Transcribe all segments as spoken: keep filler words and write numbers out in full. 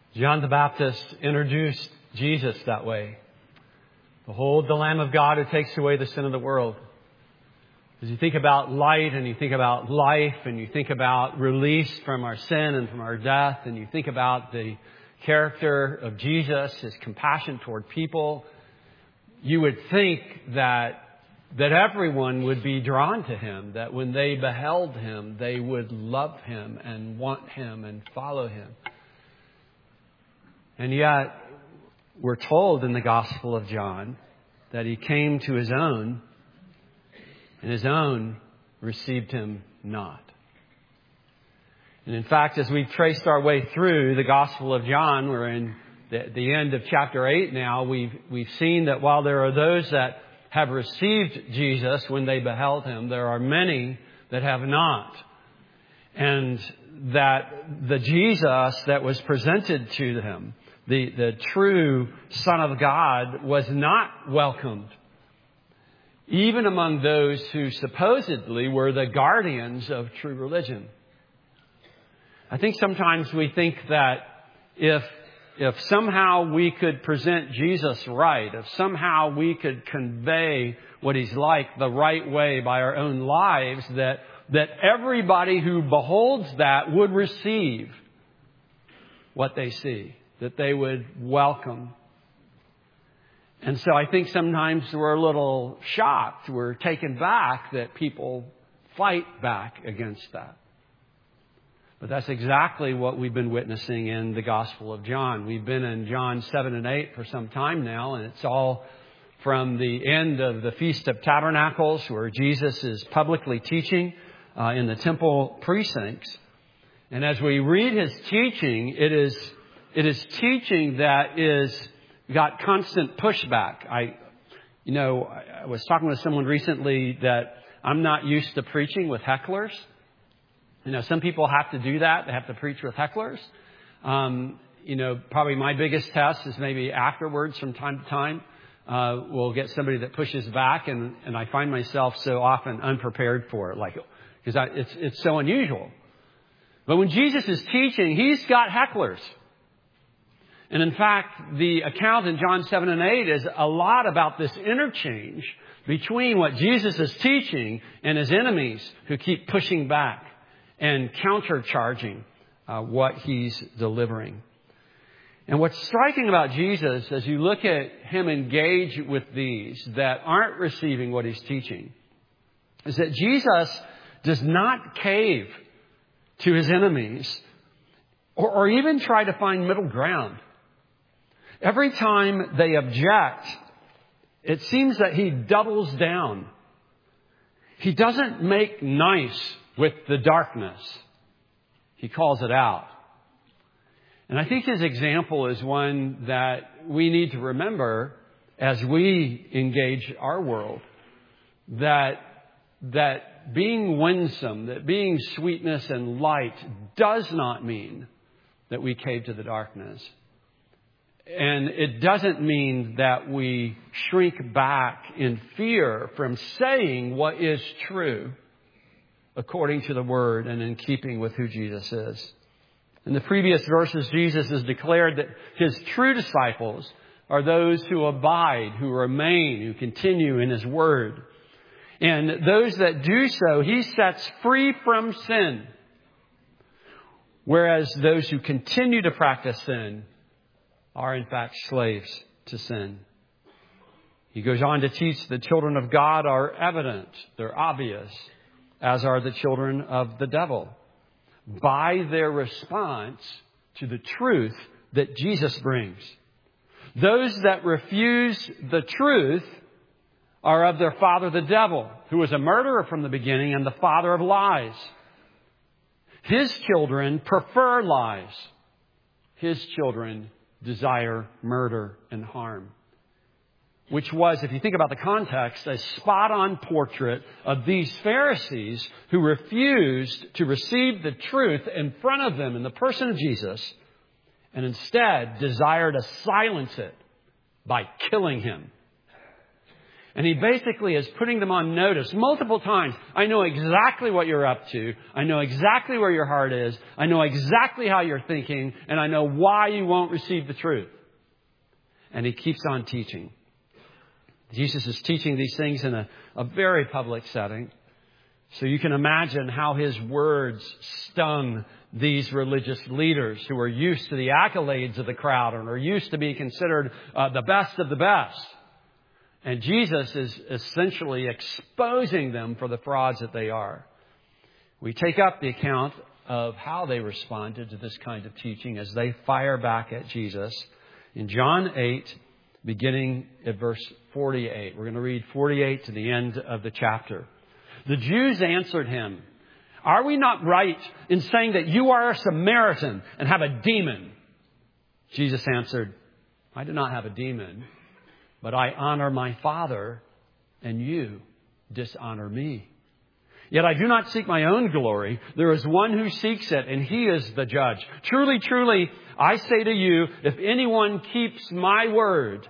John the Baptist introduced Jesus that way. Behold, the Lamb of God who takes away the sin of the world. As you think about light and you think about life and you think about release from our sin and from our death and you think about the character of Jesus, His compassion toward people, you would think that that everyone would be drawn to Him, that when they beheld Him, they would love Him and want Him and follow Him. And yet, we're told in the Gospel of John that He came to His own, and His own received Him not. And in fact, as we've traced our way through the Gospel of John, we're in the, the end of chapter eight now, we've, we've seen that while there are those that have received Jesus when they beheld Him, there are many that have not. And that the Jesus that was presented to them, the, the true Son of God, was not welcomed, even among those who supposedly were the guardians of true religion. I think sometimes we think that if if somehow we could present Jesus right, if somehow we could convey what He's like the right way by our own lives, that that everybody who beholds that would receive what they see, that they would welcome. And so I think sometimes we're a little shocked, we're taken back that people fight back against that. But that's exactly what we've been witnessing in the Gospel of John. We've been in John seven and eight for some time now, and it's all from the end of the Feast of Tabernacles, where Jesus is publicly teaching uh, in the temple precincts. And as we read His teaching, it is it is teaching that is got constant pushback. I, you know, I was talking with someone recently that I'm not used to preaching with hecklers. You know, some people have to do that. They have to preach with hecklers. Um, you know, probably my biggest test is maybe afterwards from time to time. Uh, we'll get somebody that pushes back, and, and I find myself so often unprepared for it, like, because it's, it's so unusual. But when Jesus is teaching, He's got hecklers. And in fact, the account in John seven and eight is a lot about this interchange between what Jesus is teaching and His enemies who keep pushing back and countercharging uh, what He's delivering. And what's striking about Jesus, as you look at Him engage with these that aren't receiving what He's teaching, is that Jesus does not cave to His enemies or, or even try to find middle ground. Every time they object, it seems that He doubles down. He doesn't make nice with the darkness. He calls it out. And I think His example is one that we need to remember as we engage our world. That, that being winsome, that being sweetness and light does not mean that we cave to the darkness. And it doesn't mean that we shrink back in fear from saying what is true according to the Word and in keeping with who Jesus is. In the previous verses, Jesus has declared that His true disciples are those who abide, who remain, who continue in His Word. And those that do so, He sets free from sin. Whereas those who continue to practice sin are in fact slaves to sin. He goes on to teach the children of God are evident, they're obvious, as are the children of the devil, by their response to the truth that Jesus brings. Those that refuse the truth are of their father the devil, who is a murderer from the beginning and the father of lies. His children prefer lies. His children desire murder and harm. Which was, if you think about the context, a spot-on portrait of these Pharisees who refused to receive the truth in front of them in the person of Jesus and instead desire to silence it by killing Him. And he basically is putting them on notice multiple times. I know exactly what you're up to. I know exactly where your heart is. I know exactly how you're thinking. And I know why you won't receive the truth. And he keeps on teaching. Jesus is teaching these things in a, a very public setting. So you can imagine how his words stung these religious leaders who are used to the accolades of the crowd and are used to being considered uh, the best of the best. And Jesus is essentially exposing them for the frauds that they are. We take up the account of how they responded to this kind of teaching as they fire back at Jesus in John eight, beginning at verse forty-eight. We're going to read forty-eight to the end of the chapter. The Jews answered him, "Are we not right in saying that you are a Samaritan and have a demon?" Jesus answered, "I do not have a demon, but I honor my Father, and you dishonor me. Yet I do not seek my own glory. There is one who seeks it, and he is the judge. Truly, truly, I say to you, if anyone keeps my word,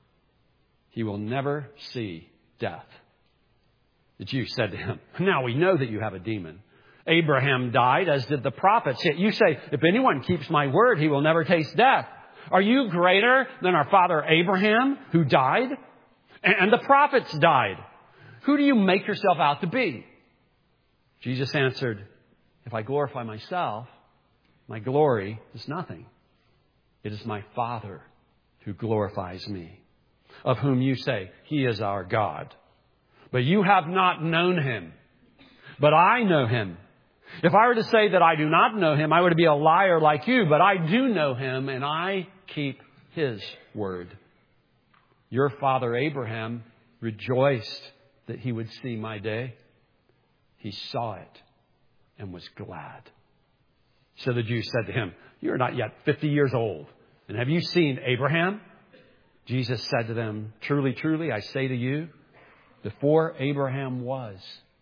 he will never see death." The Jews said to him, "Now we know that you have a demon. Abraham died, as did the prophets. Yet you say, if anyone keeps my word, he will never taste death. Are you greater than our father Abraham, who died? And the prophets died. Who do you make yourself out to be?" Jesus answered, "If I glorify myself, my glory is nothing. It is my Father who glorifies me, of whom you say, he is our God. But you have not known him, but I know him. If I were to say that I do not know him, I would be a liar like you, but I do know him, and I keep his word. Your father Abraham rejoiced that he would see my day. He saw it and was glad." So the Jews said to him, "You are not yet fifty years old, and have you seen Abraham?" Jesus said to them, "Truly, truly, I say to you, before Abraham was,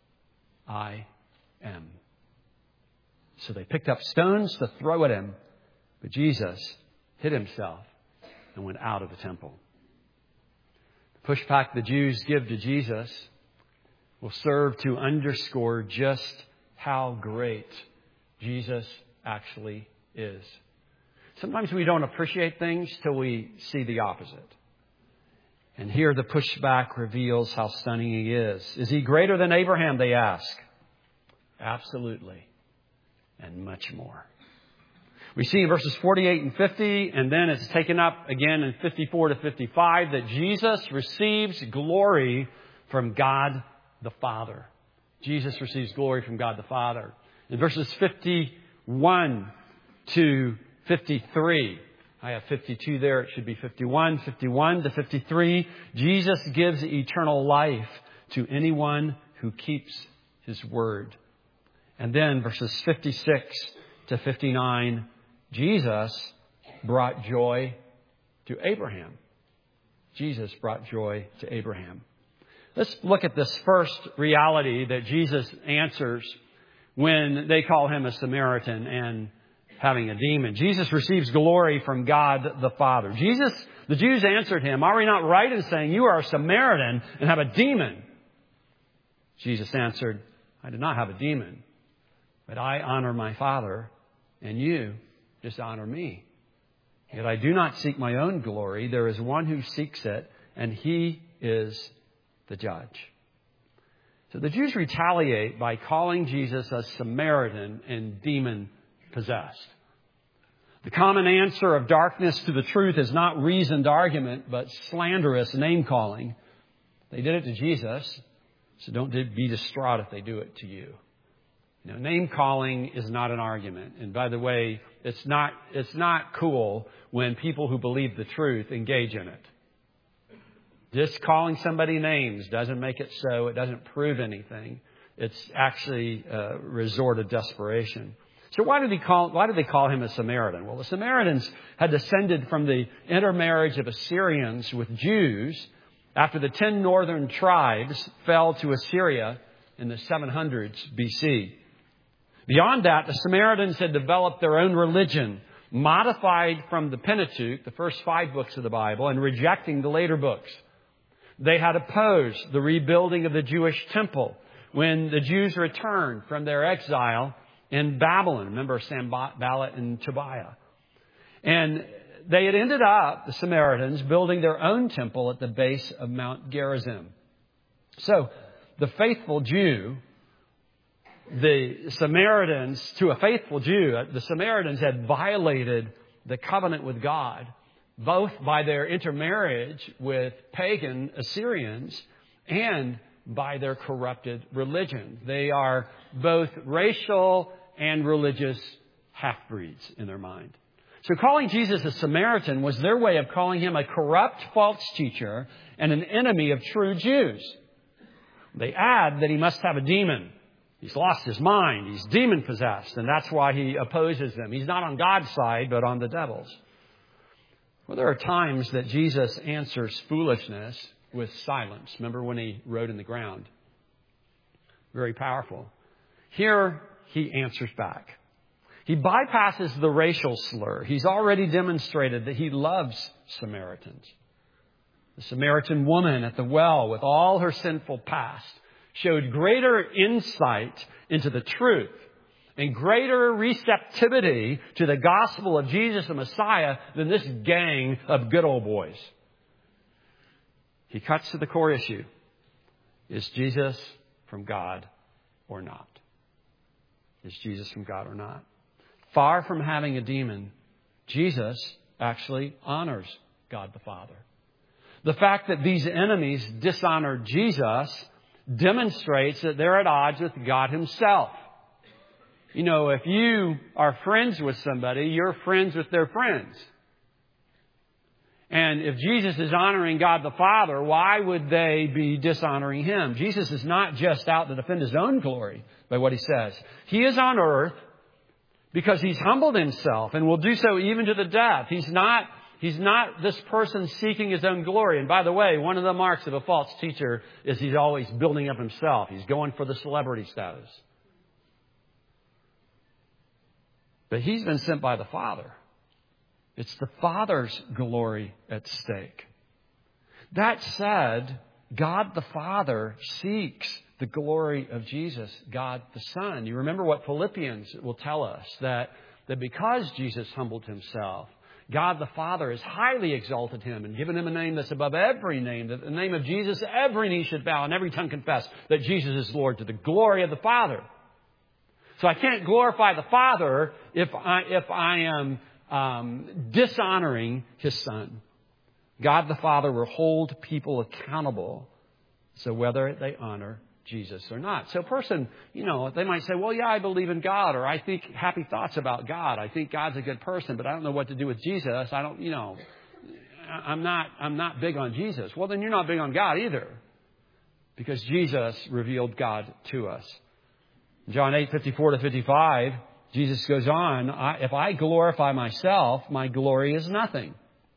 I am." So they picked up stones to throw at him, but Jesus hid himself and went out of the temple. The pushback the Jews give to Jesus will serve to underscore just how great Jesus actually is. Sometimes we don't appreciate things till we see the opposite. And here the pushback reveals how stunning he is. Is he greater than Abraham, they ask? Absolutely. And much more. We see in verses forty-eight and fifty, and then it's taken up again in fifty-four to fifty-five, that Jesus receives glory from God the Father. Jesus receives glory from God the Father. In verses fifty-one to fifty-three, I have fifty-two there, it should be fifty-one. fifty-one to fifty-three, Jesus gives eternal life to anyone who keeps his word. And then verses fifty-six to fifty-nine, Jesus brought joy to Abraham. Jesus brought joy to Abraham. Let's look at this first reality that Jesus answers when they call him a Samaritan and having a demon. Jesus receives glory from God the Father. Jesus, the Jews answered him, "Are we not right in saying you are a Samaritan and have a demon?" Jesus answered, "I do not have a demon, but I honor my Father, and you dishonor me. Yet I do not seek my own glory. There is one who seeks it, and he is the judge." So the Jews retaliate by calling Jesus a Samaritan and demon-possessed. The common answer of darkness to the truth is not reasoned argument, but slanderous name-calling. They did it to Jesus, so don't be distraught if they do it to you. You know, name-calling is not an argument. And by the way, it's not, it's not cool when people who believe the truth engage in it. Just calling somebody names doesn't make it so. It doesn't prove anything. It's actually a resort of desperation. So why did he call, why did they call him a Samaritan? Well, the Samaritans had descended from the intermarriage of Assyrians with Jews after the ten northern tribes fell to Assyria in the seven hundreds B C. Beyond that, the Samaritans had developed their own religion, modified from the Pentateuch, the first five books of the Bible, and rejecting the later books. They had opposed the rebuilding of the Jewish temple when the Jews returned from their exile in Babylon. Remember Sanballat and Tobiah. And they had ended up, the Samaritans, building their own temple at the base of Mount Gerizim. So the faithful Jew, the Samaritans, to a faithful Jew, the Samaritans had violated the covenant with God, both by their intermarriage with pagan Assyrians and by their corrupted religion. They are both racial and religious half-breeds in their mind. So calling Jesus a Samaritan was their way of calling him a corrupt false teacher and an enemy of true Jews. They add that he must have a demon. He's lost his mind. He's demon-possessed, and that's why he opposes them. He's not on God's side, but on the devil's. Well, there are times that Jesus answers foolishness with silence. Remember when he wrote in the ground? Very powerful. Here, he answers back. He bypasses the racial slur. He's already demonstrated that he loves Samaritans. The Samaritan woman at the well, with all her sinful past, showed greater insight into the truth and greater receptivity to the gospel of Jesus the Messiah than this gang of good old boys. He cuts to the core issue. Is Jesus from God or not? Is Jesus from God or not? Far from having a demon, Jesus actually honors God the Father. The fact that these enemies dishonor Jesus demonstrates that they're at odds with God Himself. You know, if you are friends with somebody, you're friends with their friends. And if Jesus is honoring God the Father, why would they be dishonoring Him? Jesus is not just out to defend His own glory by what He says. He is on earth because He's humbled Himself and will do so even to the death. He's not, he's not this person seeking his own glory. And by the way, one of the marks of a false teacher is he's always building up himself. He's going for the celebrity status. But He's been sent by the Father. It's the Father's glory at stake. That said, God the Father seeks the glory of Jesus, God the Son. You remember what Philippians will tell us, that, that because Jesus humbled Himself, God the Father has highly exalted Him and given Him a name that's above every name, that in the name of Jesus every knee should bow and every tongue confess that Jesus is Lord, to the glory of the Father. So I can't glorify the Father if I, if I am um, dishonoring His Son. God the Father will hold people accountable, so whether they honor Jesus or not. So a person, you know, they might say, well, yeah, I believe in God, or I think happy thoughts about God. I think God's a good person, but I don't know what to do with Jesus. I don't, you know, I'm not, I'm not big on Jesus. Well, then you're not big on God either, because Jesus revealed God to us. John eight, fifty-four to fifty-five, Jesus goes on, I, if I glorify myself, my glory is nothing.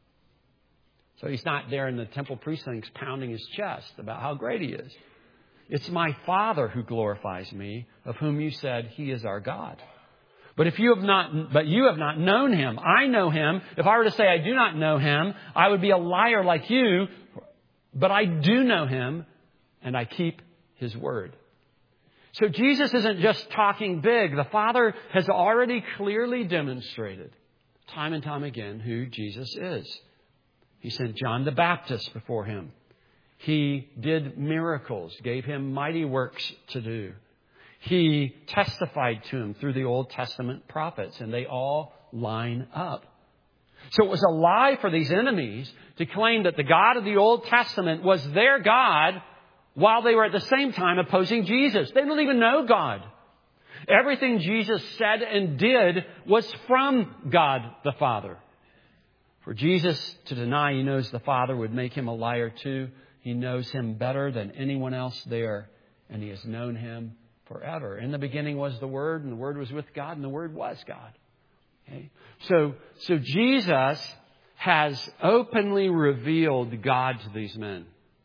So He's not there in the temple precincts pounding His chest about how great He is. It's my Father who glorifies me, of whom you said He is our God. But if you have not, but you have not known Him, I know Him. If I were to say I do not know Him, I would be a liar like you. But I do know Him, and I keep His word. So Jesus isn't just talking big. The Father has already clearly demonstrated time and time again who Jesus is. He sent John the Baptist before Him. He did miracles, gave Him mighty works to do. He testified to Him through the Old Testament prophets, and they all line up. So it was a lie for these enemies to claim that the God of the Old Testament was their God, while they were at the same time opposing Jesus. They didn't even know God. Everything Jesus said and did was from God the Father. For Jesus to deny He knows the Father would make Him a liar too. He knows Him better than anyone else there, and He has known Him forever. In the beginning was the Word, and the Word was with God, and the Word was God. Okay? So, so Jesus has openly revealed God to these men.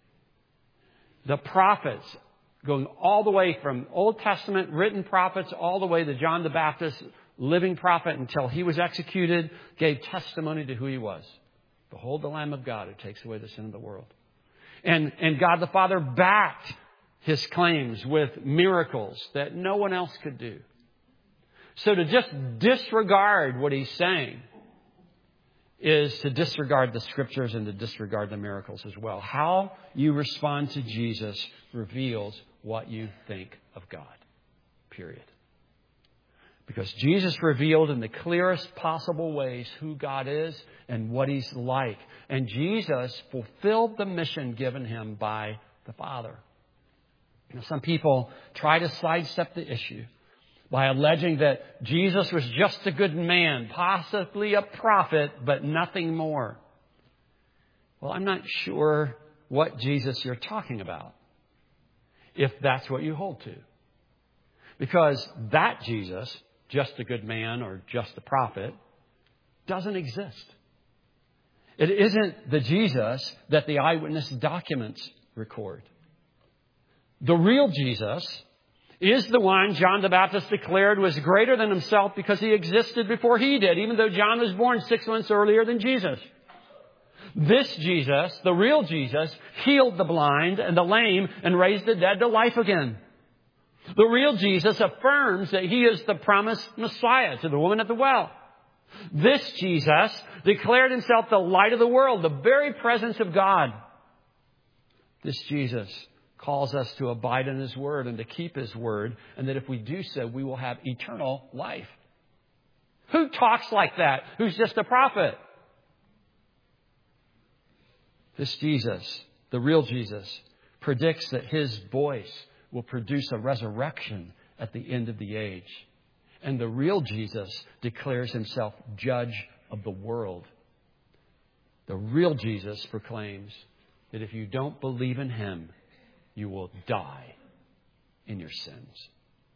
The prophets, going all the way from Old Testament written prophets all the way to John the Baptist, living prophet until he was executed, gave testimony to who He was. Behold the Lamb of God who takes away the sin of the world. And, and God the Father backed His claims with miracles that no one else could do. So to just disregard what He's saying is to disregard the Scriptures and to disregard the miracles as well. How you respond to Jesus reveals what you think of God. Period. Because Jesus revealed in the clearest possible ways who God is and what He's like. And Jesus fulfilled the mission given Him by the Father. Now, some people try to sidestep the issue by alleging that Jesus was just a good man, possibly a prophet, but nothing more. Well, I'm not sure what Jesus you're talking about, if that's what you hold to. Because that Jesus, just a good man or just a prophet, doesn't exist. It isn't the Jesus that the eyewitness documents record. The real Jesus is the one John the Baptist declared was greater than himself because he existed before he did, even though John was born six months earlier than Jesus. This Jesus, the real Jesus, healed the blind and the lame and raised the dead to life again. The real Jesus affirms that He is the promised Messiah to the woman at the well. This Jesus declared Himself the light of the world, the very presence of God. This Jesus calls us to abide in His Word and to keep His Word, and that if we do so, we will have eternal life. Who talks like that? Who's just a prophet? This Jesus, the real Jesus, predicts that His voice will produce a resurrection at the end of the age. And the real Jesus declares Himself judge of the world. The real Jesus proclaims that if you don't believe in Him, you will die in your sins.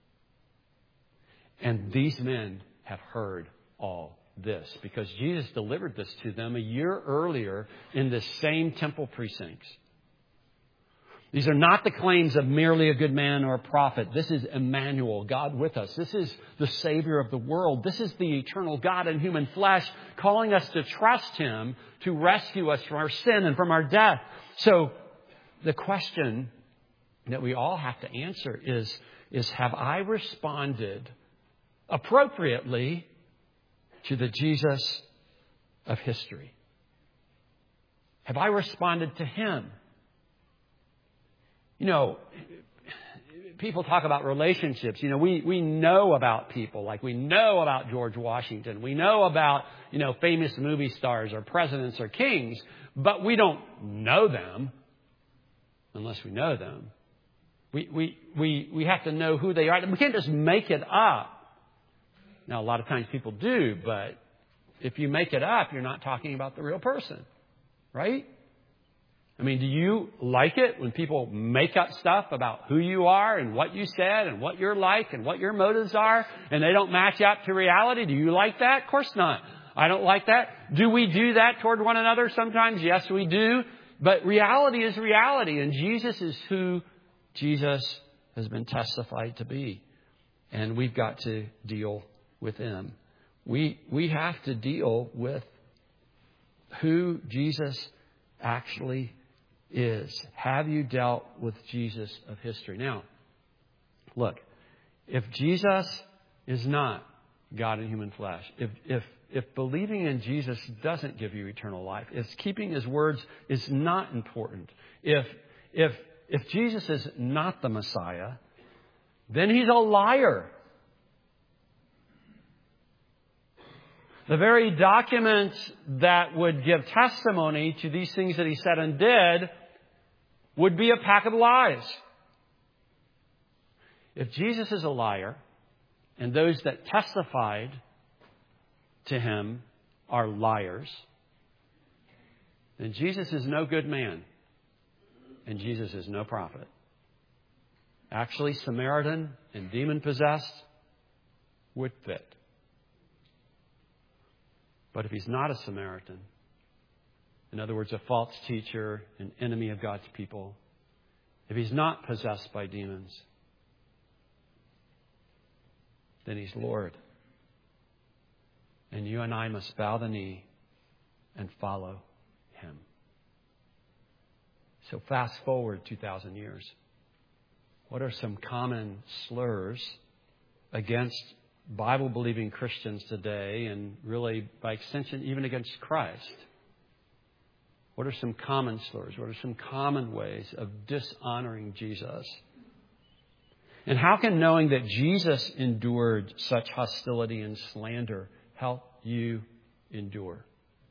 And these men have heard all this because Jesus delivered this to them a year earlier in the same temple precincts. These are not the claims of merely a good man or a prophet. This is Emmanuel, God with us. This is the Savior of the world. This is the eternal God in human flesh calling us to trust Him to rescue us from our sin and from our death. So the question that we all have to answer is, is have I responded appropriately to the Jesus of history? Have I responded to Him? You know, people talk about relationships. You know, we, we know about people, like we know about George Washington. We know about, you know, famous movie stars or presidents or kings, but we don't know them unless we know them. We, we, we, we have to know who they are. We can't just make it up. Now, a lot of times people do, but if you make it up, you're not talking about the real person, right? I mean, do you like it when people make up stuff about who you are and what you said and what you're like and what your motives are and they don't match up to reality? Do you like that? Of course not. I don't like that. Do we do that toward one another sometimes? Yes, we do. But reality is reality, and Jesus is who Jesus has been testified to be. And we've got to deal with Him. We, we have to deal with who Jesus actually is. Have you dealt with Jesus of history? Now, look, if Jesus is not God in human flesh, if, if, if believing in Jesus doesn't give you eternal life, if keeping His words is not important, if, if, if Jesus is not the Messiah, then He's a liar. The very documents that would give testimony to these things that He said and did would be a pack of lies. If Jesus is a liar, and those that testified to Him are liars, then Jesus is no good man, and Jesus is no prophet. Actually, Samaritan and demon-possessed would fit. But if He's not a Samaritan, in other words, a false teacher, an enemy of God's people, if He's not possessed by demons, then He's Lord. And you and I must bow the knee and follow Him. So fast forward two thousand years. What are some common slurs against Bible-believing Christians today, and really, by extension, even against Christ? What are some common slurs? What are some common ways of dishonoring Jesus? And how can knowing that Jesus endured such hostility and slander help you endure?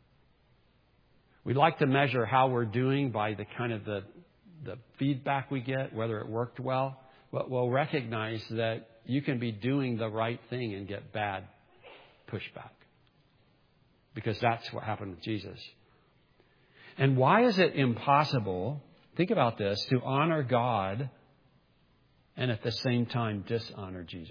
We like to measure how we're doing by the kind of the, the feedback we get, whether it worked well. But we'll recognize that you can be doing the right thing and get bad pushback. Because that's what happened with Jesus. And why is it impossible, think about this, to honor God and at the same time dishonor Jesus?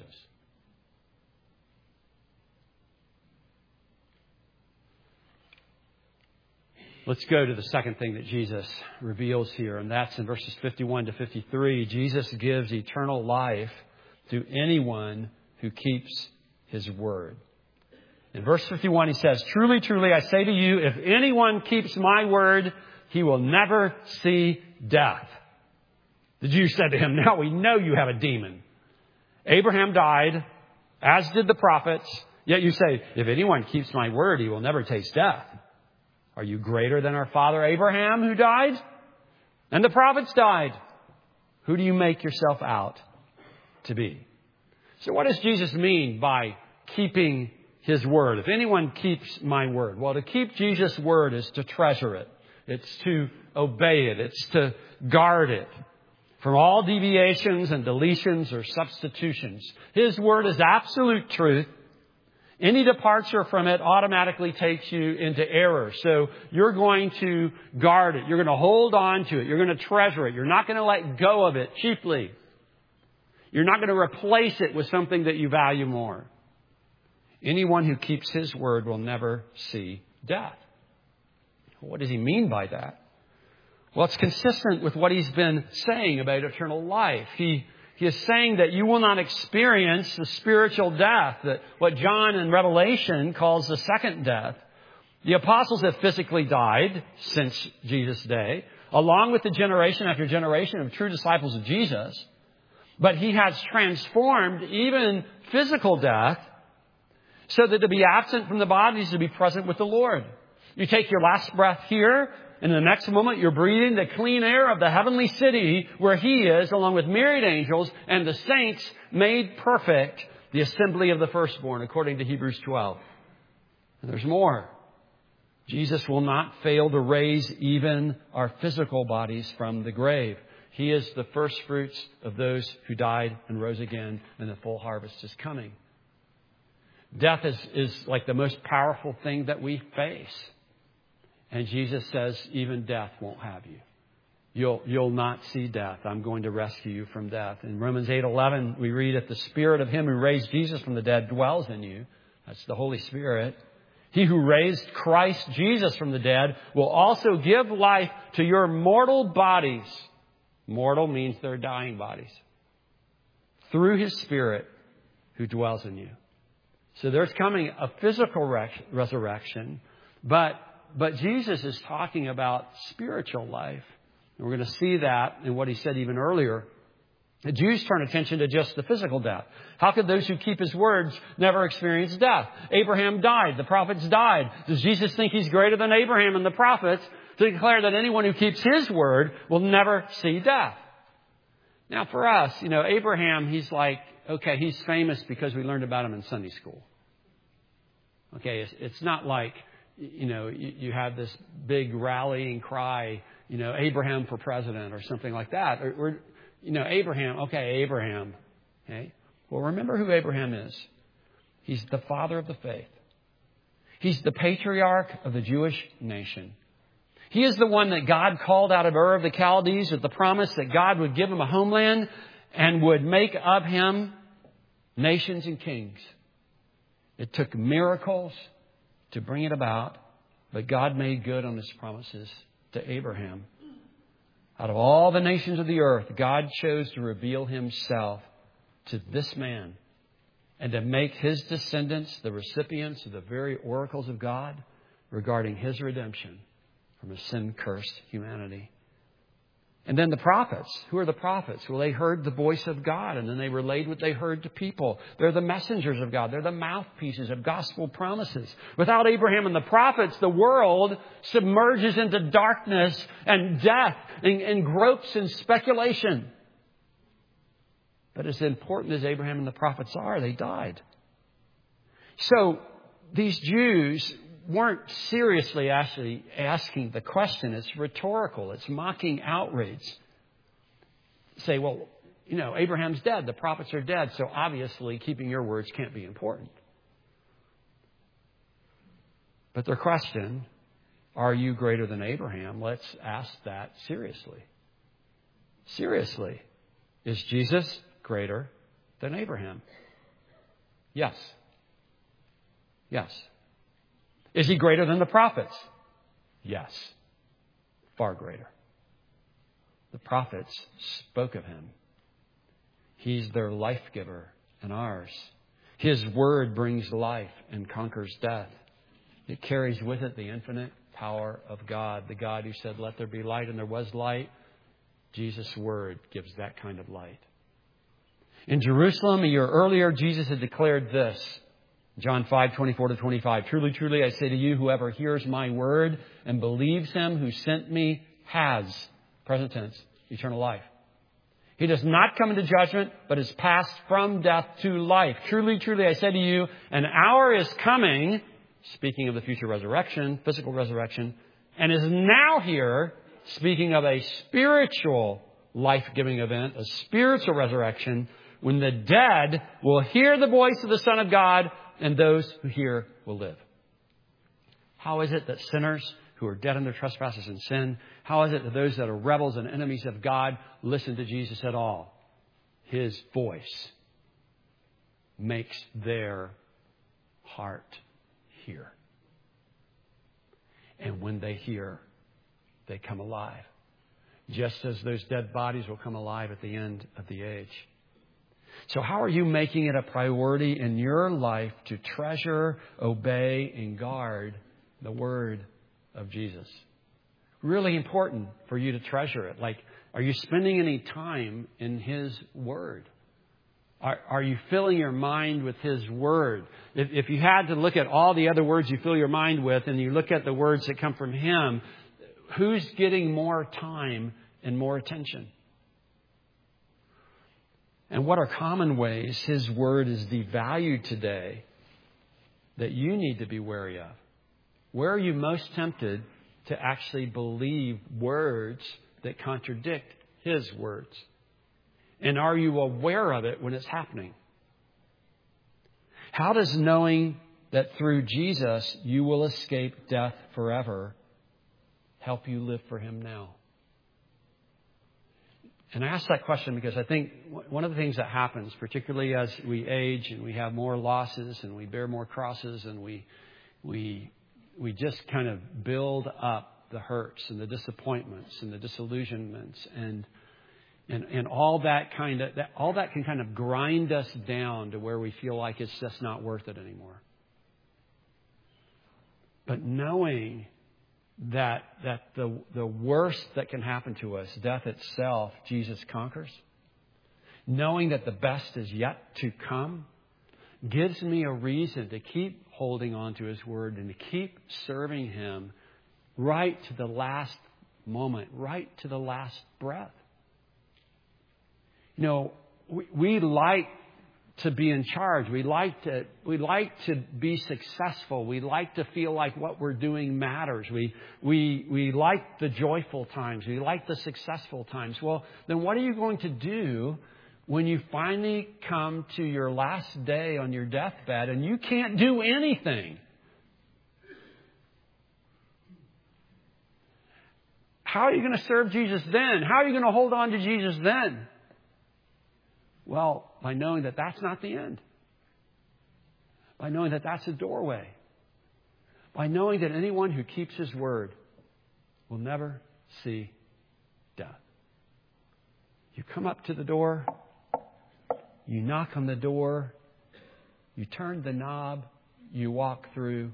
Let's go to the second thing that Jesus reveals here, and that's in verses fifty-one to fifty-three. Jesus gives eternal life to anyone who keeps His word. In verse fifty-one, He says, "Truly, truly, I say to you, if anyone keeps my word, he will never see death." The Jews said to Him, "Now we know you have a demon. Abraham died, as did the prophets, yet you say, if anyone keeps my word, he will never taste death. Are you greater than our father Abraham, who died? And the prophets died. Who do you make yourself out to be?" So what does Jesus mean by keeping His word? If anyone keeps my word. Well, to keep Jesus' word is to treasure it. It's to obey it. It's to guard it from all deviations and deletions or substitutions. His word is absolute truth. Any departure from it automatically takes you into error. So you're going to guard it. You're going to hold on to it. You're going to treasure it. You're not going to let go of it cheaply. You're not going to replace it with something that you value more. Anyone who keeps His word will never see death. What does He mean by that? Well, it's consistent with what He's been saying about eternal life. He He is saying that you will not experience the spiritual death, that what John in Revelation calls the second death. The apostles have physically died since Jesus' day, along with the generation after generation of true disciples of Jesus. But He has transformed even physical death so that to be absent from the body is to be present with the Lord. You take your last breath here, and in the next moment, you're breathing the clean air of the heavenly city where He is, along with myriad angels and the saints made perfect, the assembly of the firstborn, according to Hebrews twelve. And there's more. Jesus will not fail to raise even our physical bodies from the grave. He is the first fruits of those who died and rose again, and the full harvest is coming. Death is, is like the most powerful thing that we face. And Jesus says, even death won't have you. You'll, you'll not see death. I'm going to rescue you from death. In Romans eight eleven, we read, "If the Spirit of Him who raised Jesus from the dead dwells in you," that's the Holy Spirit, "He who raised Christ Jesus from the dead will also give life to your mortal bodies." Mortal means they're dying bodies. "Through His Spirit who dwells in you." So there's coming a physical res- resurrection, but But Jesus is talking about spiritual life. And we're going to see that in what He said even earlier. The Jews turn attention to just the physical death. How could those who keep His words never experience death? Abraham died. The prophets died. Does Jesus think He's greater than Abraham and the prophets to declare that anyone who keeps His word will never see death? Now for us, you know, Abraham, he's like, okay, he's famous because we learned about him in Sunday school. Okay, it's, it's not like, you know, you, you have this big rallying cry, you know, Abraham for president or something like that. Or, or, you know, Abraham, okay, Abraham. Okay. Well, remember who Abraham is. He's the father of the faith. He's the patriarch of the Jewish nation. He is the one that God called out of Ur of the Chaldees with the promise that God would give him a homeland and would make of him nations and kings. It took miracles to bring it about, but God made good on His promises to Abraham. Out of all the nations of the earth, God chose to reveal Himself to this man and to make his descendants the recipients of the very oracles of God regarding His redemption from a sin-cursed humanity. And then the prophets. Who are the prophets? Well, they heard the voice of God, and then they relayed what they heard to people. They're the messengers of God. They're the mouthpieces of gospel promises. Without Abraham and the prophets, the world submerges into darkness and death and, and gropes in speculation. But as important as Abraham and the prophets are, they died. So these Jews weren't seriously actually asking the question. It's rhetorical. It's mocking outrage. Say, well, you know, Abraham's dead. The prophets are dead. So obviously keeping your words can't be important. But their question, are you greater than Abraham? Let's ask that seriously. Seriously. Is Jesus greater than Abraham? Yes. Yes. Is he greater than the prophets? Yes. Far greater. The prophets spoke of him. He's their life giver and ours. His word brings life and conquers death. It carries with it the infinite power of God. The God who said, let there be light, and there was light. Jesus' word gives that kind of light. In Jerusalem, a year earlier, Jesus had declared this. John five, twenty-four to twenty-five. Truly, truly, I say to you, whoever hears my word and believes him who sent me has, present tense, eternal life. He does not come into judgment, but is passed from death to life. Truly, truly, I say to you, an hour is coming, speaking of the future resurrection, physical resurrection, and is now here, speaking of a spiritual life-giving event, a spiritual resurrection, when the dead will hear the voice of the Son of God, and those who hear will live. How is it that sinners who are dead in their trespasses and sin, how is it that those that are rebels and enemies of God listen to Jesus at all? His voice makes their heart hear. And when they hear, they come alive. Just as those dead bodies will come alive at the end of the age. So how are you making it a priority in your life to treasure, obey, and guard the word of Jesus? Really important for you to treasure it. Like, are you spending any time in His word? Are, are you filling your mind with His word? If, if you had to look at all the other words you fill your mind with, and you look at the words that come from Him, who's getting more time and more attention? And what are common ways His word is devalued today that you need to be wary of? Where are you most tempted to actually believe words that contradict His words? And are you aware of it when it's happening? How does knowing that through Jesus you will escape death forever help you live for Him now? And I ask that question because I think one of the things that happens, particularly as we age and we have more losses and we bear more crosses and we we we just kind of build up the hurts and the disappointments and the disillusionments and and and all that kind of that all that can kind of grind us down to where we feel like it's just not worth it anymore. But knowing that that the the worst that can happen to us, death itself, Jesus conquers. Knowing that the best is yet to come gives me a reason to keep holding on to His word and to keep serving Him right to the last moment, right to the last breath. You know, we, we like to be in charge. We like to we like to be successful. We like to feel like what we're doing matters. We we we like the joyful times. We like the successful times. Well, then what are you going to do when you finally come to your last day on your deathbed and you can't do anything? How are you going to serve Jesus then? How are you going to hold on to Jesus then? Well, by knowing that that's not the end. By knowing that that's a doorway. By knowing that anyone who keeps His word will never see death. You come up to the door. You knock on the door. You turn the knob. You walk through.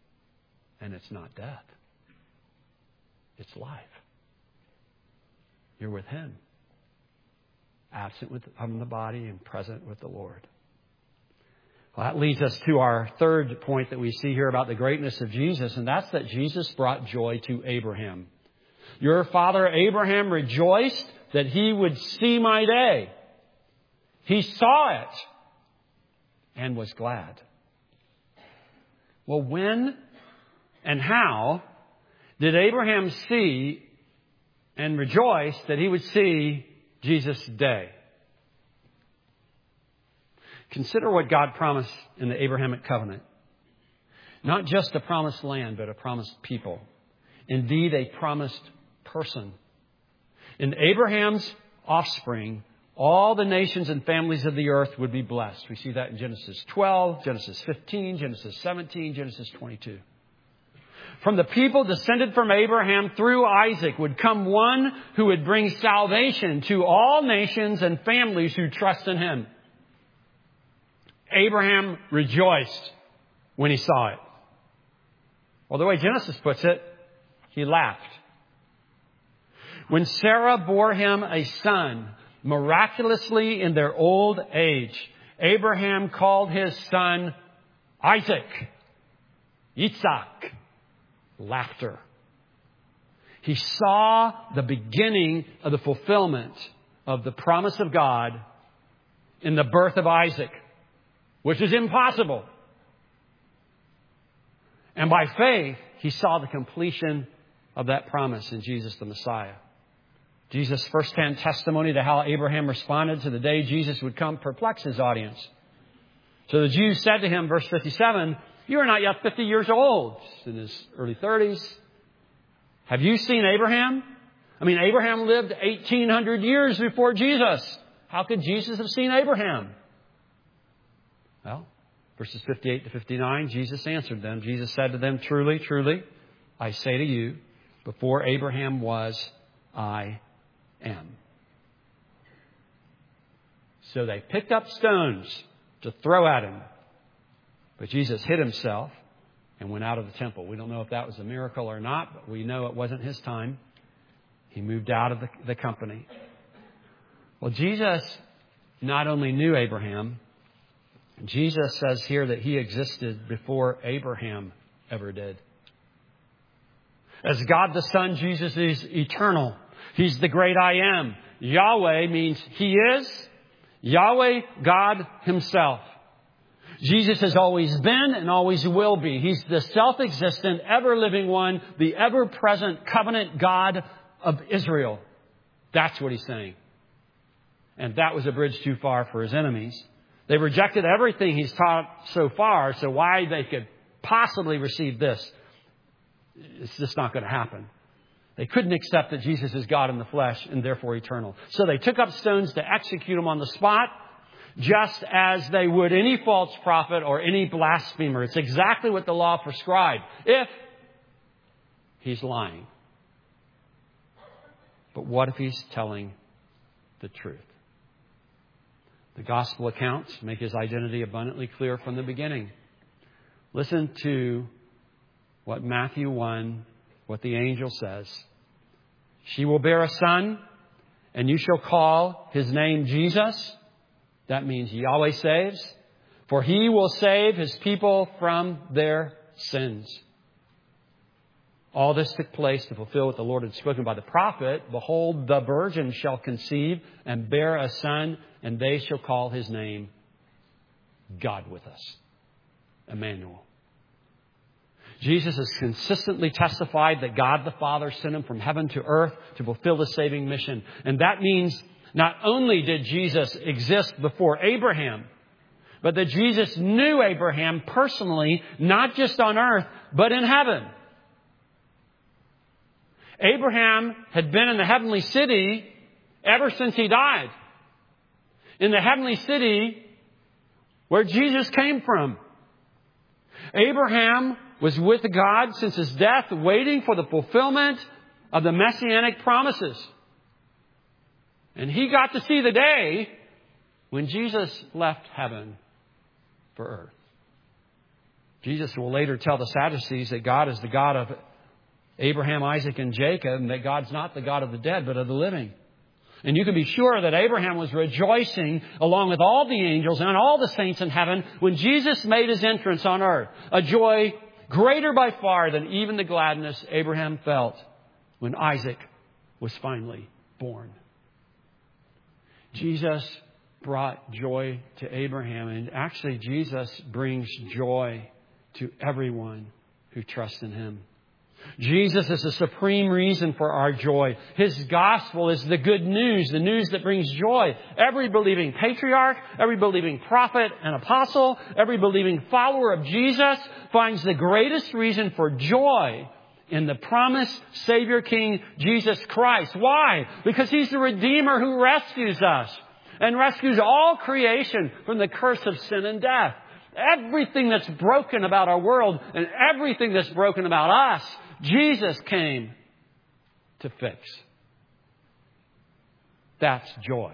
And it's not death. It's life. you're with Him. Absent with, from the body and present with the Lord. Well, that leads us to our third point that we see here about the greatness of Jesus, and that's that Jesus brought joy to Abraham. Your father Abraham rejoiced that he would see my day. He saw it and was glad. Well, when and how did Abraham see and rejoice that he would see Jesus' day? Consider what God promised in the Abrahamic covenant. Not just a promised land, but a promised people. Indeed, a promised person. In Abraham's offspring, all the nations and families of the earth would be blessed. We see that in Genesis twelve, Genesis fifteen, Genesis seventeen, Genesis twenty-two. From the people descended from Abraham through Isaac would come one who would bring salvation to all nations and families who trust in him. Abraham rejoiced when he saw it. Well, the way Genesis puts it, he laughed. When Sarah bore him a son, miraculously in their old age, Abraham called his son Isaac. Yitzhak. Laughter. He saw the beginning of the fulfillment of the promise of God in the birth of Isaac, which is impossible. And by faith, he saw the completion of that promise in Jesus the Messiah. Jesus' first-hand testimony to how Abraham responded to the day Jesus would come perplexed his audience. So the Jews said to him, verse fifty-seven, "You are not yet fifty years old." In his early thirties. "Have you seen Abraham?" I mean, Abraham lived eighteen hundred years before Jesus. How could Jesus have seen Abraham? Well, verses fifty-eight to fifty-nine, Jesus answered them. Jesus said to them, "Truly, truly, I say to you, before Abraham was, I am." So they picked up stones to throw at him. But Jesus hid himself and went out of the temple. We don't know if that was a miracle or not, but we know it wasn't his time. He moved out of the, the company. Well, Jesus not only knew Abraham, Jesus says here that he existed before Abraham ever did. As God the Son, Jesus is eternal. He's the great I am. Yahweh means He is. Yahweh, God Himself. Jesus has always been and always will be. He's the self-existent, ever-living one, the ever-present covenant God of Israel. That's what He's saying. And that was a bridge too far for His enemies. They rejected everything He's taught so far, so why they could possibly receive this? It's just not going to happen. They couldn't accept that Jesus is God in the flesh and therefore eternal. So they took up stones to execute Him on the spot, just as they would any false prophet or any blasphemer. It's exactly what the law prescribed, if he's lying. But what if he's telling the truth? The gospel accounts make his identity abundantly clear from the beginning. Listen to what Matthew one, what the angel says. "She will bear a son, and you shall call his name Jesus." That means Yahweh saves. "For he will save his people from their sins." All this took place to fulfill what the Lord had spoken by the prophet. "Behold, the virgin shall conceive and bear a son, and they shall call his name God with us." Emmanuel. Jesus has consistently testified that God the Father sent Him from heaven to earth to fulfill the saving mission. And that means not only did Jesus exist before Abraham, but that Jesus knew Abraham personally, not just on earth, but in heaven. Abraham had been in the heavenly city ever since he died. In the heavenly city where Jesus came from. Abraham was with God since his death, waiting for the fulfillment of the messianic promises. And he got to see the day when Jesus left heaven for earth. Jesus will later tell the Sadducees that God is the God of Abraham, Isaac, and Jacob, and that God's not the God of the dead, but of the living. And you can be sure that Abraham was rejoicing along with all the angels and all the saints in heaven when Jesus made his entrance on earth. A joy greater by far than even the gladness Abraham felt when Isaac was finally born. Jesus brought joy to Abraham, and actually Jesus brings joy to everyone who trusts in Him. Jesus is the supreme reason for our joy. His gospel is the good news, the news that brings joy. Every believing patriarch, every believing prophet and apostle, every believing follower of Jesus finds the greatest reason for joy in the promised Savior King, Jesus Christ. Why? Because He's the Redeemer who rescues us and rescues all creation from the curse of sin and death. Everything that's broken about our world and everything that's broken about us, Jesus came to fix. That's joy.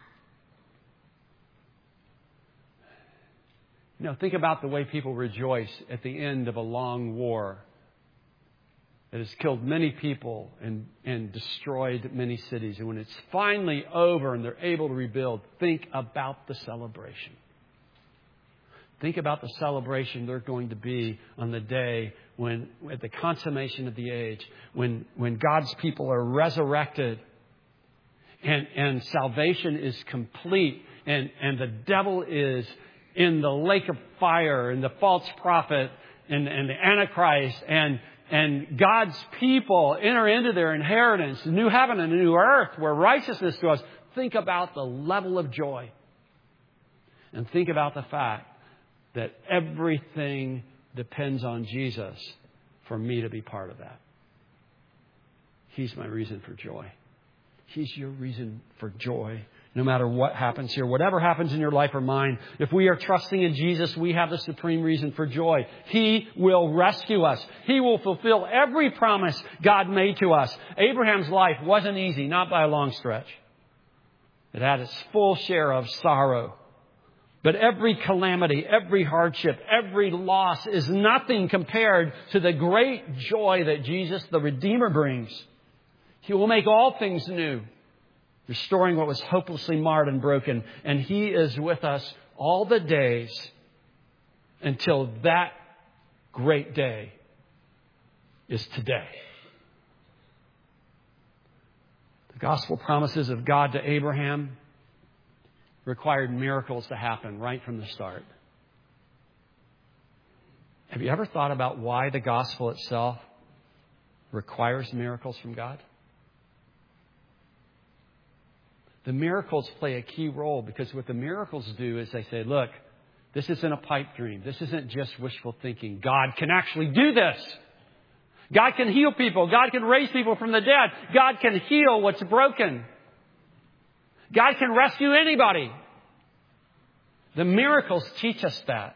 You know, think about the way people rejoice at the end of a long war that has killed many people and, and destroyed many cities. And when it's finally over and they're able to rebuild, think about the celebration. Think about the celebration they're going to be on the day when, at the consummation of the age, when, when God's people are resurrected and, and salvation is complete and, and the devil is in the lake of fire and the false prophet and, and the Antichrist and, and God's people enter into their inheritance, the new heaven and a new earth where righteousness dwells. Think about the level of joy. And think about the fact that everything depends on Jesus for me to be part of that. He's my reason for joy. He's your reason for joy. No matter what happens here, whatever happens in your life or mine, if we are trusting in Jesus, we have the supreme reason for joy. He will rescue us. He will fulfill every promise God made to us. Abraham's life wasn't easy, not by a long stretch. It had its full share of sorrow. But every calamity, every hardship, every loss is nothing compared to the great joy that Jesus, the Redeemer, brings. He will make all things new, restoring what was hopelessly marred and broken. And He is with us all the days until that great day is today. The gospel promises of God to Abraham required miracles to happen right from the start. Have you ever thought about why the gospel itself requires miracles from God? The miracles play a key role because what the miracles do is they say, look, this isn't a pipe dream. This isn't just wishful thinking. God can actually do this. God can heal people. God can raise people from the dead. God can heal what's broken. God can rescue anybody. The miracles teach us that.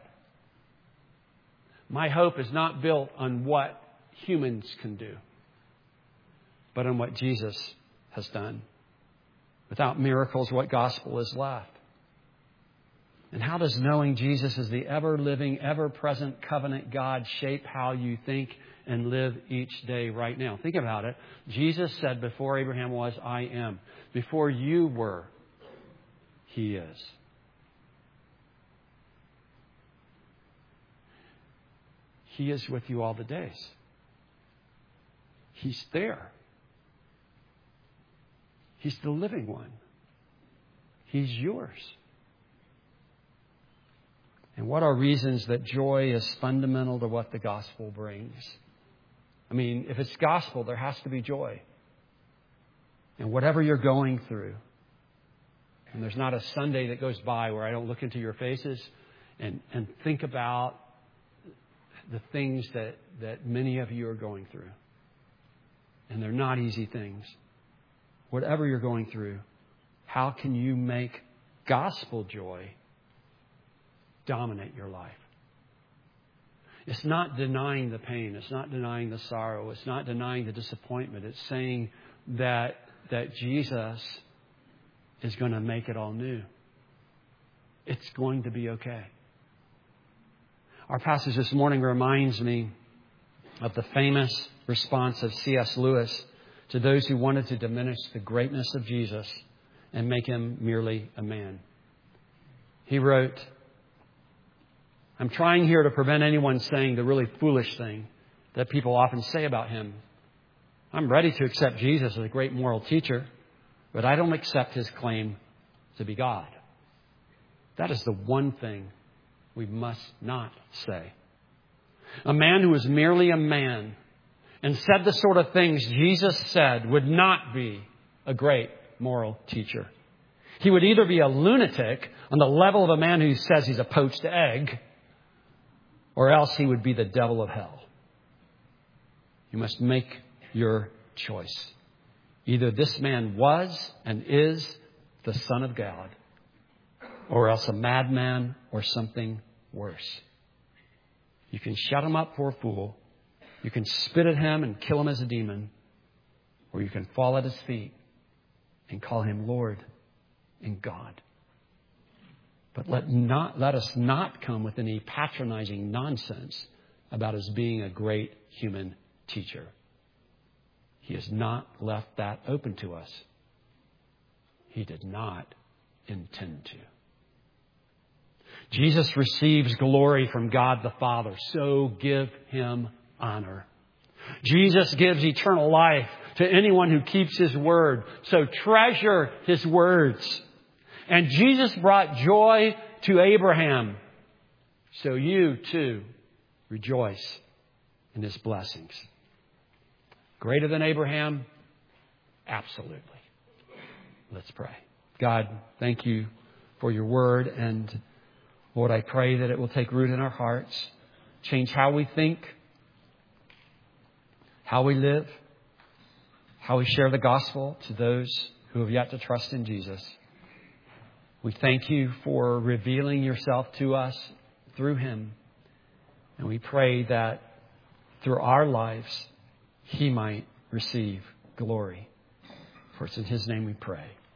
My hope is not built on what humans can do, but on what Jesus has done. Without miracles, what gospel is left? And how does knowing Jesus as the ever-living, ever-present covenant God shape how you think and live each day right now? Think about it. Jesus said, before Abraham was, I am. Before you were, He is. He is with you all the days. He's there. He's the living one. He's yours. And what are reasons that joy is fundamental to what the gospel brings? I mean, if it's gospel, there has to be joy. And whatever you're going through, and there's not a Sunday that goes by where I don't look into your faces and, and think about the things that, that many of you are going through. And they're not easy things. Whatever you're going through, how can you make gospel joy dominate your life? It's not denying the pain. It's not denying the sorrow. It's not denying the disappointment. It's saying that, that Jesus is going to make it all new. It's going to be okay. Our passage this morning reminds me of the famous response of C S Lewis to those who wanted to diminish the greatness of Jesus and make him merely a man. He wrote, I'm trying here to prevent anyone saying the really foolish thing that people often say about him. I'm ready to accept Jesus as a great moral teacher, but I don't accept his claim to be God. That is the one thing we must not say. A man who is merely a man and said the sort of things Jesus said would not be a great moral teacher. He would either be a lunatic on the level of a man who says he's a poached egg, or else he would be the devil of hell. You must make your choice. Either this man was and is the Son of God, or else a madman or something worse. You can shut him up for a fool. You can spit at him and kill him as a demon. Or you can fall at his feet and call him Lord and God. But let not let us not come with any patronizing nonsense about his being a great human teacher. He has not left that open to us. He did not intend to. Jesus receives glory from God the Father, so give him honor. Jesus gives eternal life to anyone who keeps his word, so treasure his words. And Jesus brought joy to Abraham, so you too rejoice in his blessings. Greater than Abraham? Absolutely. Let's pray. God, thank you for your word, and Lord, I pray that it will take root in our hearts, change how we think, how we live, how we share the gospel to those who have yet to trust in Jesus. We thank you for revealing yourself to us through him. And we pray that through our lives, he might receive glory. For it's in his name we pray.